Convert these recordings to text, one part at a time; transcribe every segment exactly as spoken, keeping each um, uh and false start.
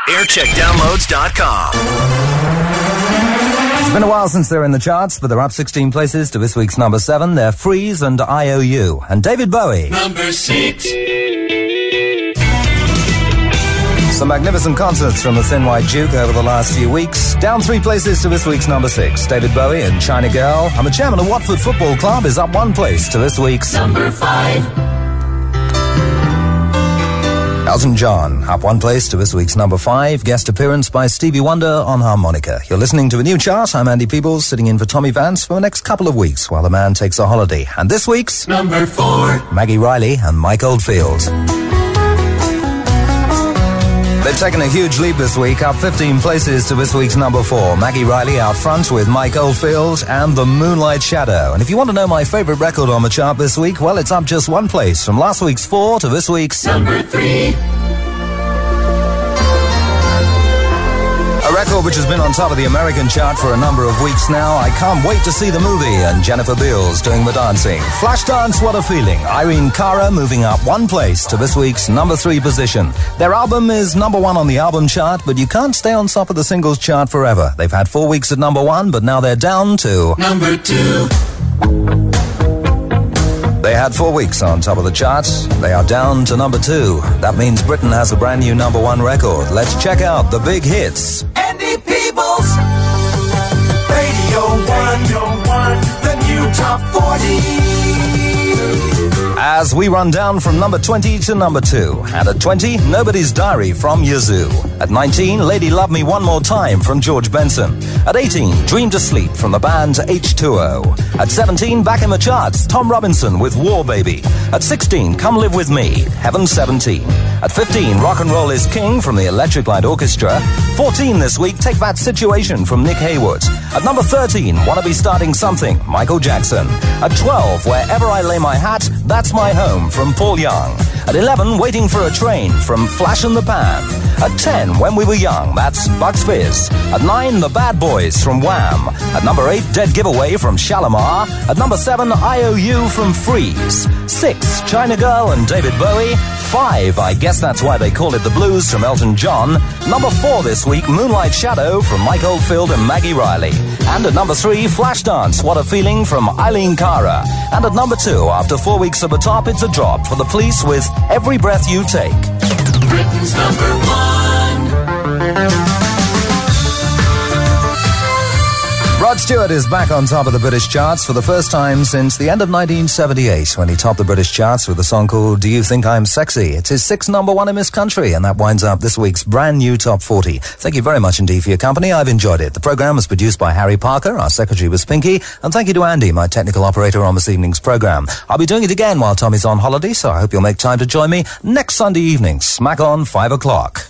aircheck downloads dot com. It's been a while since they're in the charts, but they're up sixteen places to this week's number seven. They're Freeze and I O U. And David Bowie. Number six. Some magnificent concerts from the Thin White Duke over the last few weeks. Down three places to this week's number six. David Bowie and China Girl. And the chairman of Watford Football Club is up one place to this week's number five. Elton John, up one place to this week's number five. Guest appearance by Stevie Wonder on harmonica. You're listening to a new chart. I'm Andy Peebles, sitting in for Tommy Vance for the next couple of weeks while the man takes a holiday. And this week's number four. Maggie Riley and Mike Oldfield. They've taken a huge leap this week, up fifteen places to this week's number four. Maggie Riley out front with Mike Oldfield and The Moonlight Shadow. And if you want to know my favourite record on the chart this week, well, it's up just one place, from last week's four to this week's number three. A record which has been on top of the American chart for a number of weeks now. I can't wait to see the movie, and Jennifer Beals doing the dancing. Flashdance, What a Feeling. Irene Cara moving up one place to this week's number three position. Their album is number one on the album chart, but you can't stay on top of the singles chart forever. They've had four weeks at number one, but now they're down to number two. They had four weeks on top of the charts. They are down to number two. That means Britain has a brand new number one record. Let's check out the big hits. Andy Peebles, Radio One, the new Top forty. As we run down from number twenty to number two. And at twenty, Nobody's Diary from Yazoo. At nineteen, Lady Love Me One More Time from George Benson. At eighteen, Dream to Sleep from the band H two O. At seventeen, back in the charts, Tom Robinson with War Baby. At sixteen, Come Live With Me, Heaven seventeen. At fifteen, Rock and Roll is King from the Electric Light Orchestra. fourteen this week, Take That Situation from Nick Haywood. At number thirteen, Wanna Be Starting Something, Michael Jackson. At twelve, Wherever I Lay My Hat, That's My Home from Paul Young. At eleven, Waiting for a Train from Flash in the Pan. At ten, When We Were Young, that's Bucks Fizz. At nine, The Bad Boys from Wham. At number eight, Dead Giveaway from Shalimar. At number seven, I O U from Freeze. six, China Girl and David Bowie. five, I Guess That's Why They Call It the Blues from Elton John. Number four this week, Moonlight Shadow from Mike Oldfield and Maggie Riley. And at number three, Flashdance, What a Feeling from Eileen Cara. And at number two, after four weeks at the top, it's a drop for the Police with Every Breath You Take. Britain's number one. Rod Stewart is back on top of the British charts for the first time since the end of nineteen seventy-eight, when he topped the British charts with a song called Do You Think I'm Sexy? It's his sixth number one in this country, and that winds up this week's brand new Top forty. Thank you very much indeed for your company. I've enjoyed it. The program was produced by Harry Parker, our secretary was Pinky, and thank you to Andy, my technical operator on this evening's program. I'll be doing it again while Tommy's on holiday, so I hope you'll make time to join me next Sunday evening, smack on five o'clock.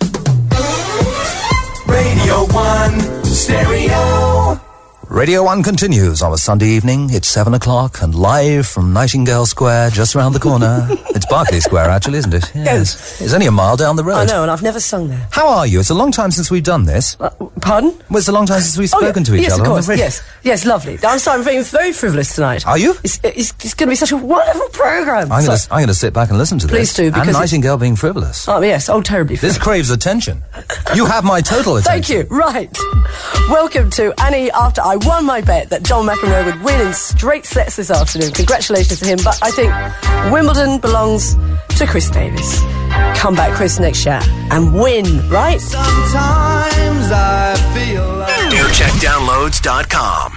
Radio One, stereo. Radio one continues on a Sunday evening. It's seven o'clock and live from Nightingale Square, just around the corner. It's Berkeley Square, actually, isn't it? Yes. It's only a mile down the road. I know, and I've never sung there. How are you? It's a long time since we've done this. Uh, pardon? Well, it's a long time since we've spoken oh, yeah. to each yes, other. Of course. Really... Yes, yes, lovely. I'm sorry, I'm feeling very frivolous tonight. Are you? It's, it's, it's going to be such a wonderful programme. I'm going to I'm to sit back and listen to Please this. do, because... And Nightingale being frivolous. Oh, yes, oh, terribly frivolous. This craves attention. You have my total attention. Thank you, right. Welcome to Annie After I Won My Bet that John McEnroe would win in straight sets this afternoon. Congratulations to him, but I think Wimbledon belongs to Chris Davis. Come back, Chris, next year and win, right? Sometimes I feel like aircheck downloads dot com.